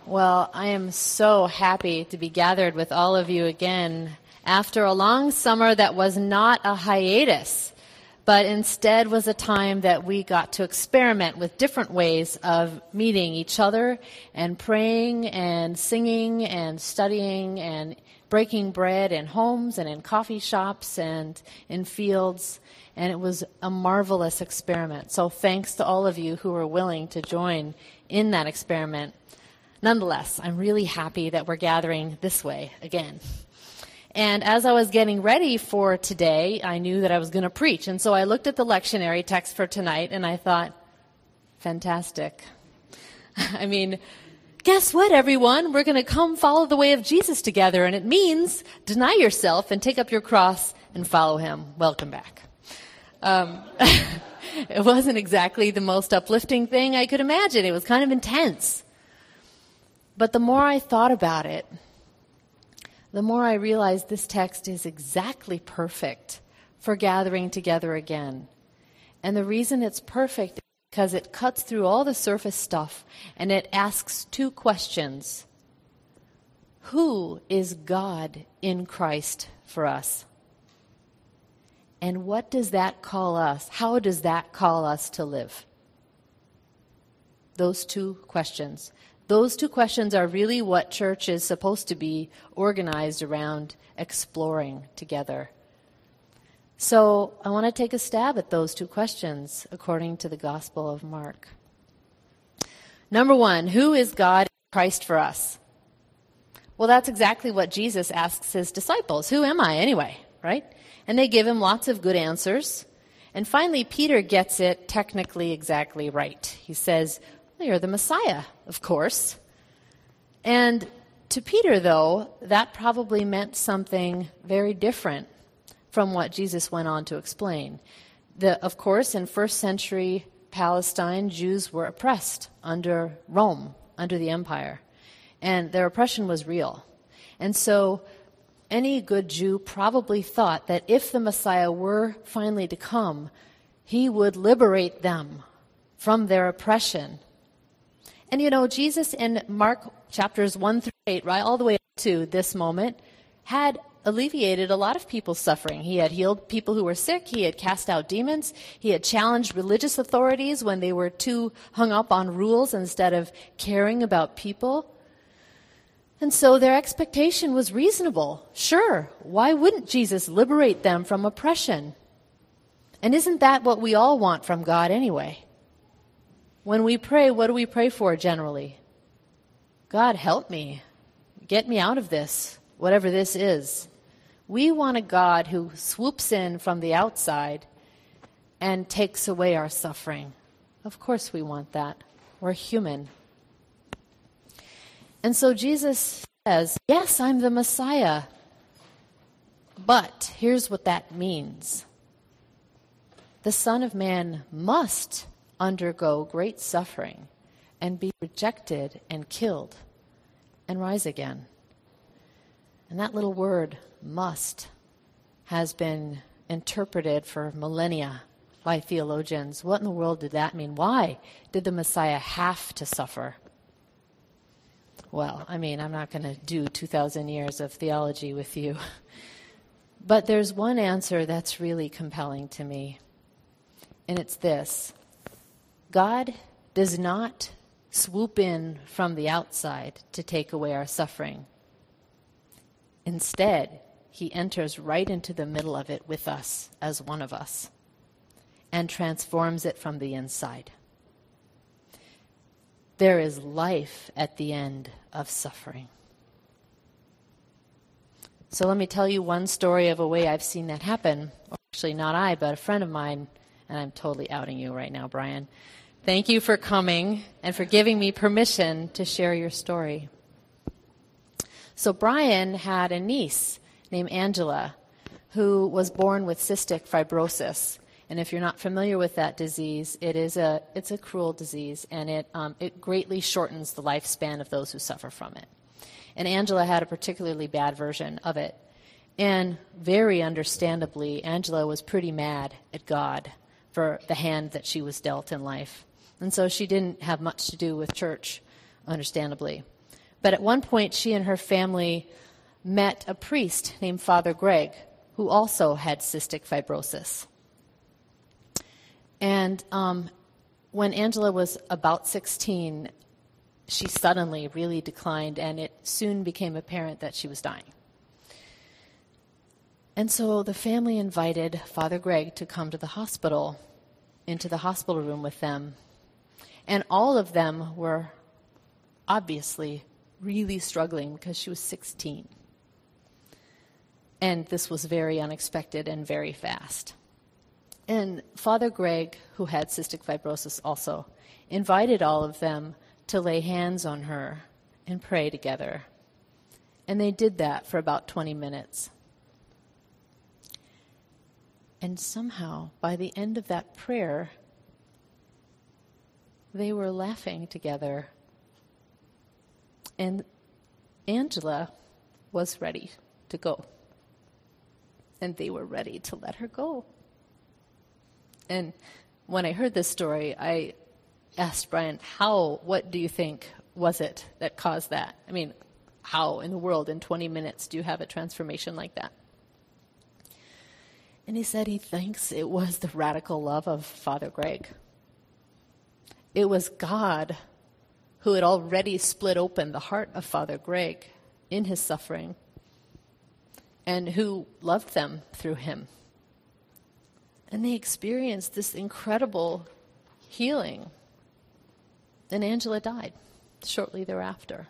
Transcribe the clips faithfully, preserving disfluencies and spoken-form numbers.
Well, I am so happy to be gathered with all of you again after a long summer that was not a hiatus, but instead was a time that we got to experiment with different ways of meeting each other and praying and singing and studying and breaking bread in homes and in coffee shops and in fields. And it was a marvelous experiment. So thanks to all of you who were willing to join in that experiment. Nonetheless, I'm really happy that we're gathering this way again. And as I was getting ready for today, I knew that I was going to preach. And so I looked at the lectionary text for tonight and I thought, fantastic. I mean, guess what, everyone? We're going to come follow the way of Jesus together. And it means deny yourself and take up your cross and follow him. Welcome back. Um, it wasn't exactly the most uplifting thing I could imagine. It was kind of intense. But the more I thought about it, the more I realized this text is exactly perfect for gathering together again. And the reason it's perfect is because it cuts through all the surface stuff and it asks two questions. Who is God in Christ for us? And what does that call us? How does that call us to live? Those two questions. Those two questions are really what church is supposed to be organized around exploring together. So I want to take a stab at those two questions according to the Gospel of Mark. Number one, who is God in Christ for us? Well, that's exactly what Jesus asks his disciples. Who am I anyway, right? And they give him lots of good answers. And finally, Peter gets it technically exactly right. He says, well, you're the Messiah, of course. And to Peter, though, that probably meant something very different from what Jesus went on to explain. The, of course, in first century Palestine, Jews were oppressed under Rome, under the empire. And their oppression was real. And so any good Jew probably thought that if the Messiah were finally to come, he would liberate them from their oppression. And you know, Jesus in Mark chapters one through eight, right, all the way up to this moment, had alleviated a lot of people's suffering. He had healed people who were sick. He had cast out demons. He had challenged religious authorities when they were too hung up on rules instead of caring about people. And so their expectation was reasonable. Sure, why wouldn't Jesus liberate them from oppression? And isn't that what we all want from God anyway? When we pray, what do we pray for generally? God, help me. Get me out of this, whatever this is. We want a God who swoops in from the outside and takes away our suffering. Of course we want that. We're human. And so Jesus says, yes, I'm the Messiah. But here's what that means. The Son of Man must undergo great suffering and be rejected and killed and rise again. And that little word, must, has been interpreted for millennia by theologians. What in the world did that mean? Why did the Messiah have to suffer? Well, I mean, I'm not going to do two thousand years of theology with you. But there's one answer that's really compelling to me. And it's this. God does not swoop in from the outside to take away our suffering. Instead, he enters right into the middle of it with us as one of us and transforms it from the inside. There is life at the end of suffering. So let me tell you one story of a way I've seen that happen. Actually, not I, but a friend of mine, and I'm totally outing you right now, Brian. Thank you for coming and for giving me permission to share your story. So Brian had a niece named Angela who was born with cystic fibrosis. And if you're not familiar with that disease, it is a it's a cruel disease, and it um, it greatly shortens the lifespan of those who suffer from it. And Angela had a particularly bad version of it. And very understandably, Angela was pretty mad at God for the hand that she was dealt in life. And so she didn't have much to do with church, understandably. But at one point, she and her family met a priest named Father Greg, who also had cystic fibrosis. And um, when Angela was about sixteen, she suddenly really declined, and it soon became apparent that she was dying. And so the family invited Father Greg to come to the hospital, into the hospital room with them. And all of them were obviously really struggling because she was sixteen. And this was very unexpected and very fast. And Father Greg, who had cystic fibrosis also, invited all of them to lay hands on her and pray together. And they did that for about twenty minutes. And somehow, by the end of that prayer, they were laughing together. And Angela was ready to go. And they were ready to let her go. And when I heard this story, I asked Brian, how, what do you think was it that caused that? I mean, how in the world in twenty minutes do you have a transformation like that? And he said he thinks it was the radical love of Father Greg. It was God who had already split open the heart of Father Greg in his suffering and who loved them through him. And they experienced this incredible healing. And Angela died shortly thereafter.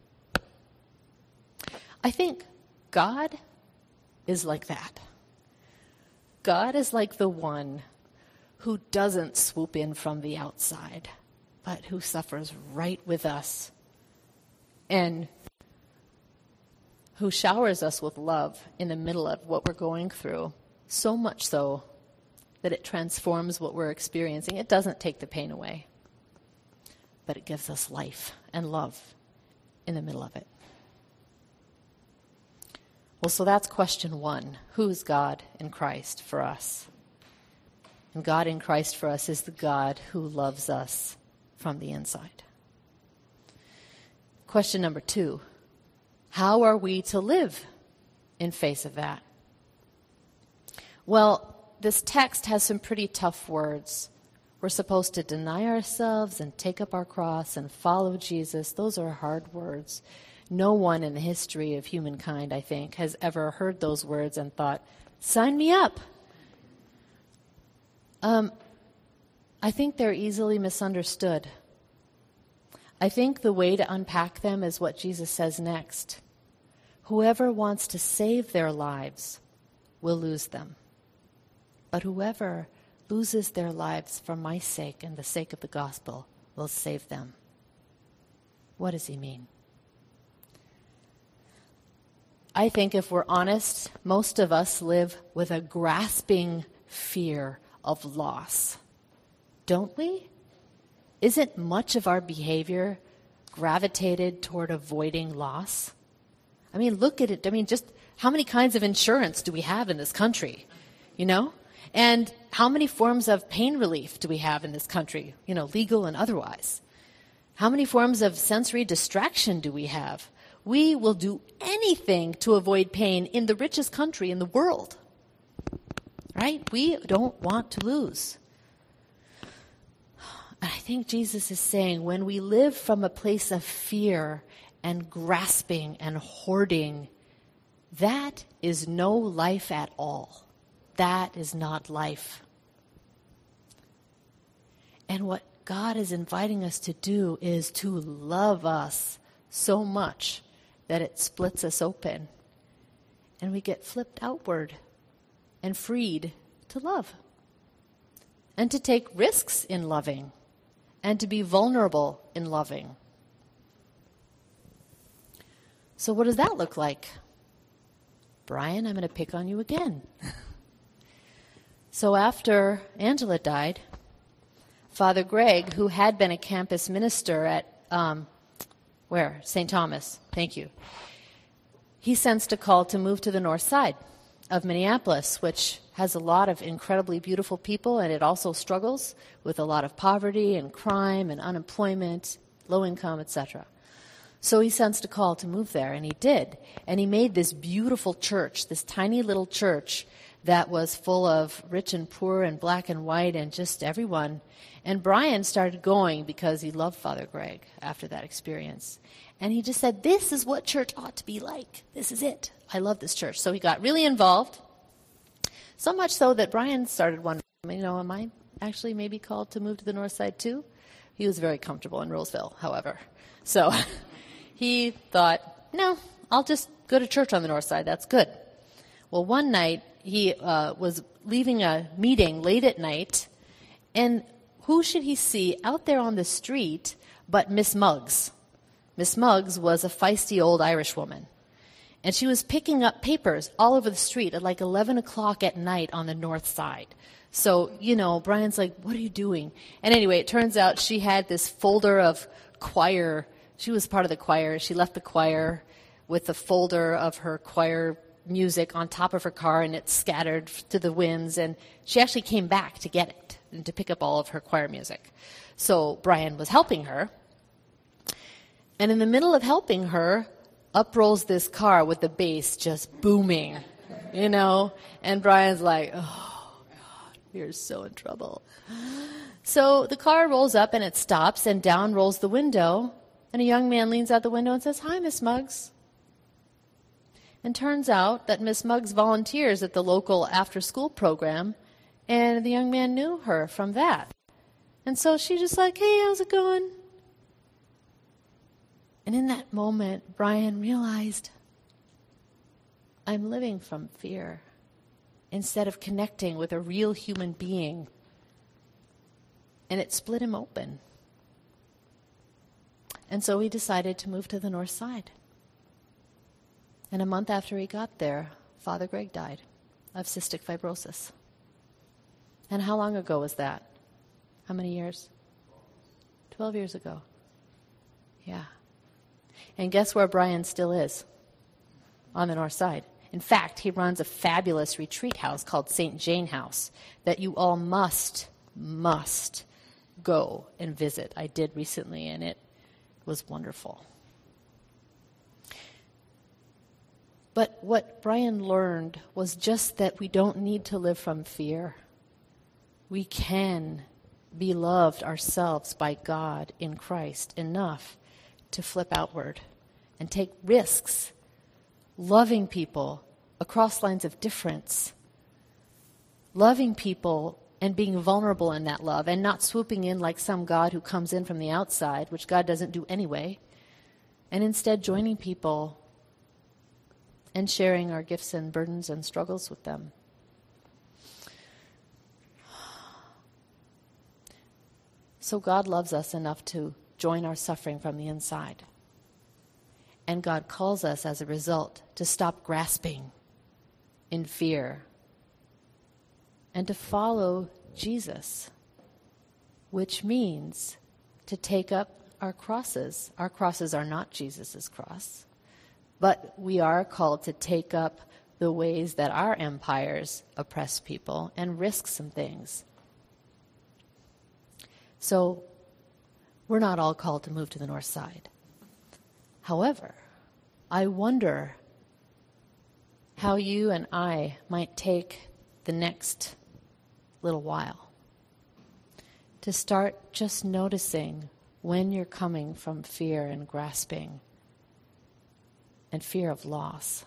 I think God is like that. God is like the one who doesn't swoop in from the outside, but who suffers right with us and who showers us with love in the middle of what we're going through, so much so that it transforms what we're experiencing. It doesn't take the pain away, but it gives us life and love in the middle of it. Well, so that's question one. Who's God in Christ for us? And God in Christ for us is the God who loves us from the inside. Question number two. How are we to live in face of that? Well, this text has some pretty tough words. We're supposed to deny ourselves and take up our cross and follow Jesus. Those are hard words. No one in the history of humankind, I think, has ever heard those words and thought, sign me up. Um, I think they're easily misunderstood. I think the way to unpack them is what Jesus says next. Whoever wants to save their lives will lose them. But whoever loses their lives for my sake and the sake of the gospel will save them. What does he mean? I think if we're honest, most of us live with a grasping fear of loss. Don't we? Isn't much of our behavior gravitated toward avoiding loss? I mean, look at it. I mean, just how many kinds of insurance do we have in this country? You know? And how many forms of pain relief do we have in this country? You know, legal and otherwise. How many forms of sensory distraction do we have? We will do anything to avoid pain in the richest country in the world. Right? We don't want to lose. And I think Jesus is saying when we live from a place of fear and grasping and hoarding, that is no life at all. That is not life. And what God is inviting us to do is to love us so much that it splits us open and we get flipped outward and freed to love and to take risks in loving and to be vulnerable in loving. So what does that look like? Brian, I'm going to pick on you again. So after Angela died, Father Greg, who had been a campus minister at um, Where? Saint Thomas. Thank you. He sensed a call to move to the north side of Minneapolis, which has a lot of incredibly beautiful people, and it also struggles with a lot of poverty and crime and unemployment, low income, et cetera. So he sensed a call to move there, and he did. And he made this beautiful church, this tiny little church that was full of rich and poor and black and white and just everyone. And Brian started going because he loved Father Greg after that experience. And he just said, this is what church ought to be like. This is it. I love this church. So he got really involved, so much so that Brian started wondering, you know, am I actually maybe called to move to the north side too? He was very comfortable in Roseville, however. So he thought, no, I'll just go to church on the north side. That's good. Well, one night he uh, was leaving a meeting late at night, and who should he see out there on the street but Miss Muggs? Miss Muggs was a feisty old Irish woman, and she was picking up papers all over the street at like eleven o'clock at night on the north side. So, you know, Brian's like, what are you doing? And anyway, it turns out she had this folder of choir. She was part of the choir. She left the choir with a folder of her choir music on top of her car, and it scattered to the winds. And she actually came back to get it and to pick up all of her choir music. So Brian was helping her. And in the middle of helping her, up rolls this car with the bass just booming, you know. And Brian's like, oh, God, we're so in trouble. So the car rolls up and it stops, and down rolls the window. And a young man leans out the window and says, hi, Miss Muggs. And turns out that Miss Muggs volunteers at the local after-school program, and the young man knew her from that. And so she just like, hey, how's it going? And in that moment, Brian realized, I'm living from fear instead of connecting with a real human being. And it split him open. And so he decided to move to the north side. And a month after he got there, Father Greg died of cystic fibrosis. And how long ago was that? How many years? Twelve years ago. Yeah. And guess where Brian still is? On the north side. In fact, he runs a fabulous retreat house called Saint Jane House that you all must, must go and visit. I did recently, and it was wonderful. But what Brian learned was just that we don't need to live from fear. We can be loved ourselves by God in Christ enough to flip outward and take risks, loving people across lines of difference, loving people and being vulnerable in that love, and not swooping in like some God who comes in from the outside, which God doesn't do anyway, and instead joining people and sharing our gifts and burdens and struggles with them. So God loves us enough to join our suffering from the inside. And God calls us as a result to stop grasping in fear and to follow Jesus, which means to take up our crosses. Our crosses are not Jesus' cross, but we are called to take up the ways that our empires oppress people and risk some things. So we're not all called to move to the north side. However, I wonder how you and I might take the next little while to start just noticing when you're coming from fear and grasping and fear of loss,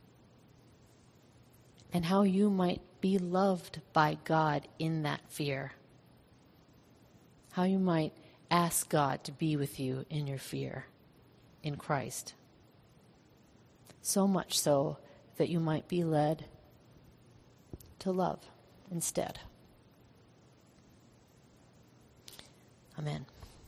and how you might be loved by God in that fear, how you might ask God to be with you in your fear in Christ, so much so that you might be led to love instead. Amen.